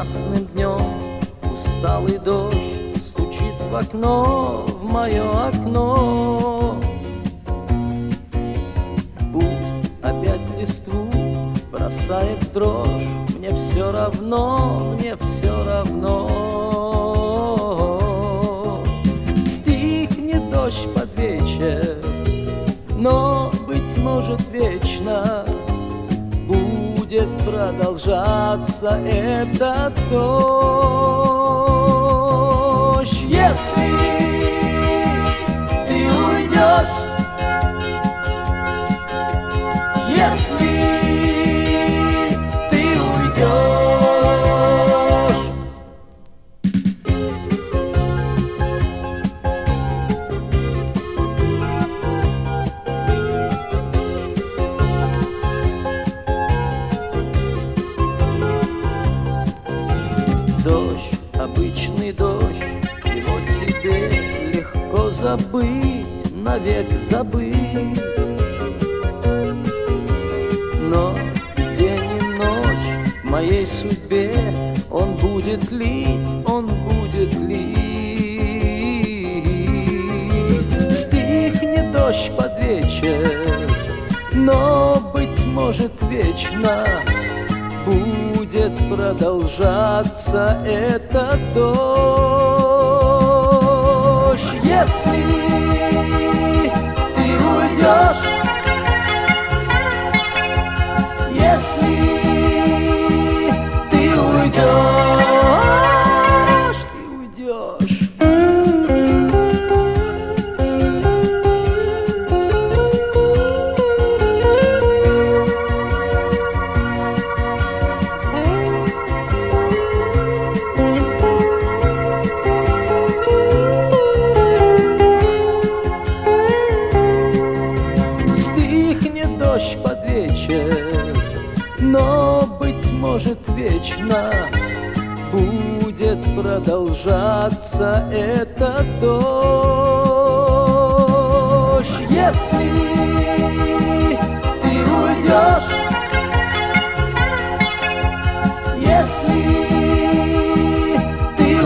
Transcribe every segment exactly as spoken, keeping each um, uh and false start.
Ясным днем усталый дождь стучит в окно, в мое окно. Пусть опять листву бросает дрожь, мне все равно, мне все равно. Стихнет дождь под вечер, но, быть может, вечно будет продолжаться этот дождь. Если ты уйдешь, если ты уйдешь, дождь, обычный дождь, его тебе легко забыть, навек забыть. Но день и ночь в моей судьбе он будет лить, он будет лить. Стихнет дождь под вечер, но, быть может, вечно будет продолжаться этот дождь. Если ты уйдешь, если ты уйдешь, ты уйдешь. Стихнет дождь под вечер, но, быть может, вечно будет продолжаться этот дождь. Если ты уйдешь, если ты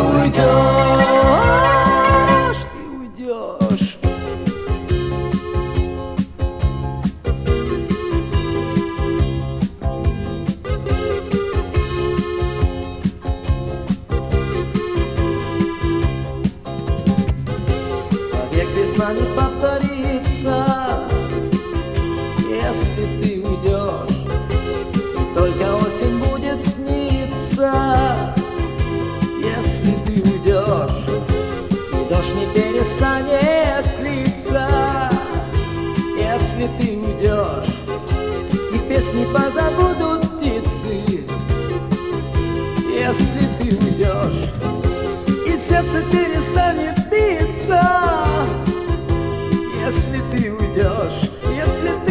уйдешь, ты уйдешь. Весна не повторится, если ты уйдешь, и только осень будет сниться, если ты уйдешь, и дождь не перестанет литься, если ты уйдешь, и песни позабудут птицы, если ты уйдешь, и сердце перестанет биться. Если ты уйдешь, если ты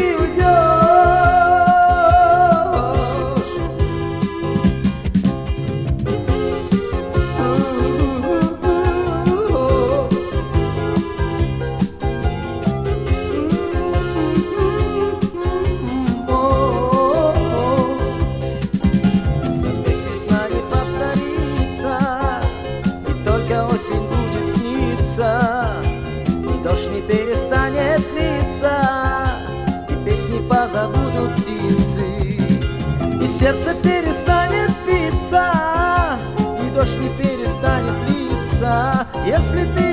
уйдешь, весна не повторится, и только осень будет сниться. Дождь не перестанет литься, и песни позабудут птицы, и сердце перестанет биться, и дождь не перестанет литься, если ты